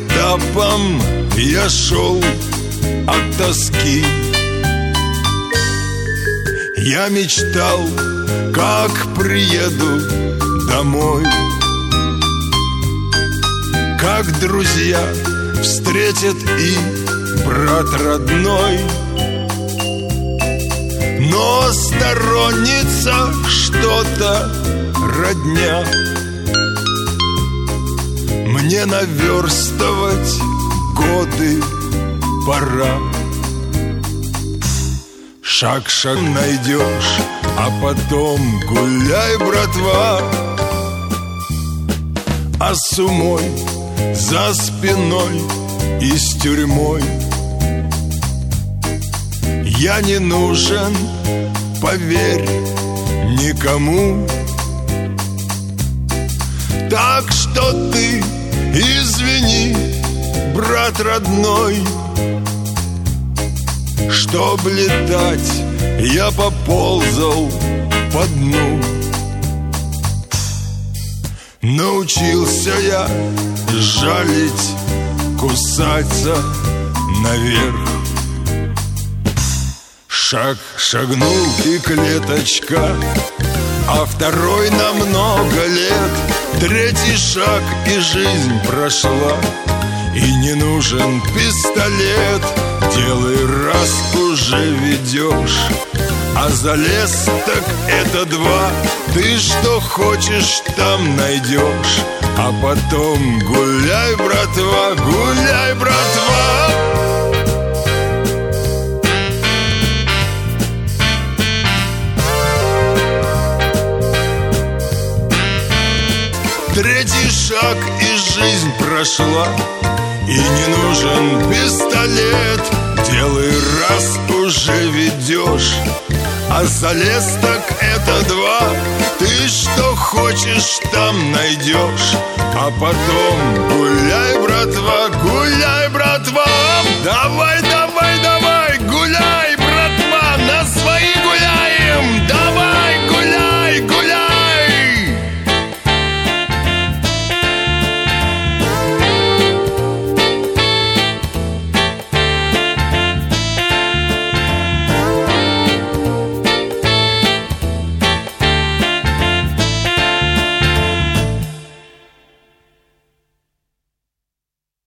этапом я шел от тоски. Я мечтал, как приеду домой, как друзья встретят и брат родной. Но сторонница что-то родня, мне наверстывать годы пора. Шаг найдешь, а потом гуляй, братва. А с умой за спиной и с тюрьмой я не нужен, поверь, никому. Так что ты извини, брат родной, чтоб летать, я поползал по дну. Научился я жалить, кусаться наверх. Шагнул и клеточка, а второй на много лет. Третий шаг и жизнь прошла, и не нужен пистолет. Делай раз уже ведешь, а залез так это два. Ты что хочешь, там найдешь, а потом гуляй, братва, гуляй, братва. Третий шаг и жизнь прошла, и не нужен пистолет. Делай раз уже ведешь, а залез так это два. Ты что хочешь, там найдешь, а потом гуляй,